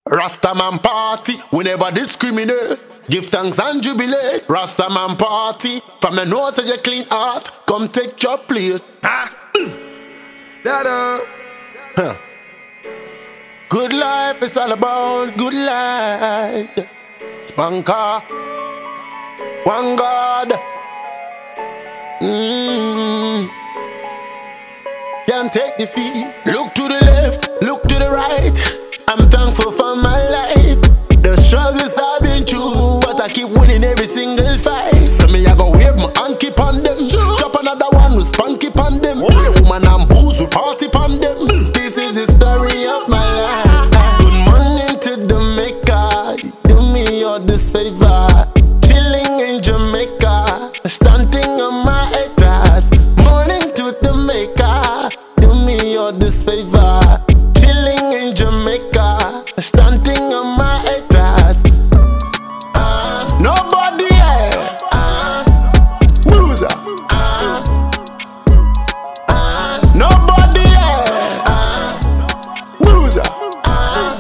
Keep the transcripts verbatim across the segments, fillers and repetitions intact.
Rastaman party, we never discriminate. Give thanks and jubilate. Rastaman party, from the nose of your clean heart, come take your place. Ah. Dada. Huh. Good life is all about good life. Spanker, one God. Mm. Can't take defeat. Look to the left, look to the right. I'm thankful for my life. The struggles I've been through, but I keep winning every single fight. So me I go wave my hand keep on them. Drop another one with spanky on them. The woman and booze we party on them. This is the story of my life. Good morning to Jamaica. Do me all this favor. Chilling in Jamaica, stunting on my haters. Morning to Jamaica. Do me all this favor. Chilling in Jamaica, stunting on my haters. Uh, nobody here. Uh, loser. Uh, uh, nobody here. Uh, loser. Uh,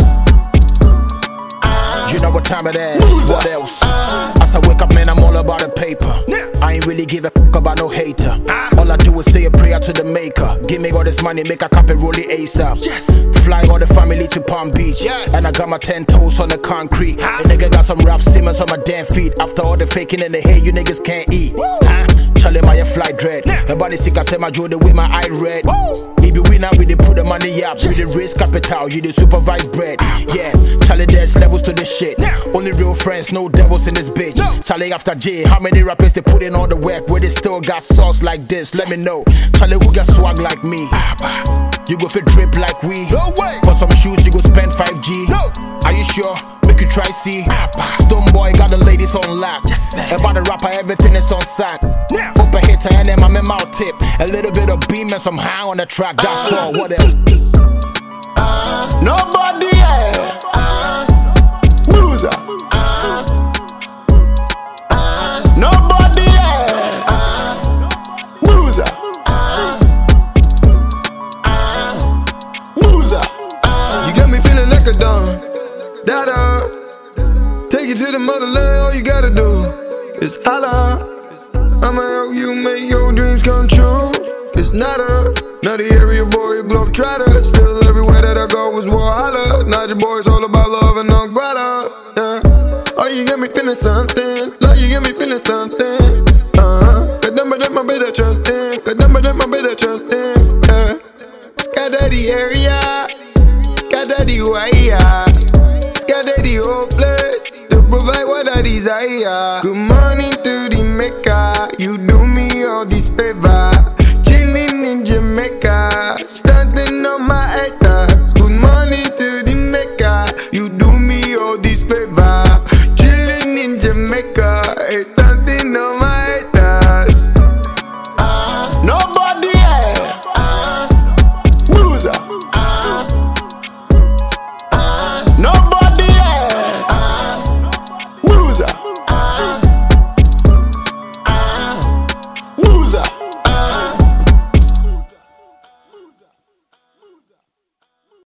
uh, you know what time it is. Loser. What else? Uh, As I wake up, man, I'm all about the paper. I ain't really give a fuck about no hater. All I do is say a prayer to the maker. Give me all this money, make a copy, roll it ASAP. Yes. Flying all the family to Palm Beach. Yes. And I got my ten toes on the concrete. The nigga got some rough Simmons on my damn feet. After all the faking in the hair, you niggas can't eat. Huh? Charlie, my fly dread. Everybody sick, I said my Jordan with my eye red. If you win out, we did put the money up. You the risk capital, you the supervised bread. Yeah, Charlie, there's levels to this shit. Only real friends, no devils in this bitch. Charlie after J, how many rappers they put in all the work where they still got sauce like this? Let me know. Charlie, who got swag like me? You go fit drip like we. No way. For some shoes, you go spend five G. No. Are you sure? Make you try see. Stone boy got the ladies on lock. Yes, sir. About the rapper, everything is on sack. Yeah. Open hitter and then my mouth tip. A little bit of beam and some high on the track. That's all. What else? Uh, nobody here. Uh, loser. Uh, uh, nobody here. Uh, loser. Uh, uh, loser. Uh, You got me feeling like a don. Dada. Take you to the motherland, all you gotta do is holla. I'ma help you make your dreams come true. It's not a, not the area boy, a globe trotter. Still everywhere that I go was war holla. Not your boys, all about love and no grata. Yeah. Oh, you got me feeling something. Love, you got me feeling something. Uh-huh. Cause number that my better trust in. Cause number that my better trust in. Yeah. Sky Daddy area. Sky Daddy wire. Sky Daddy whole place. Still provide what I desire.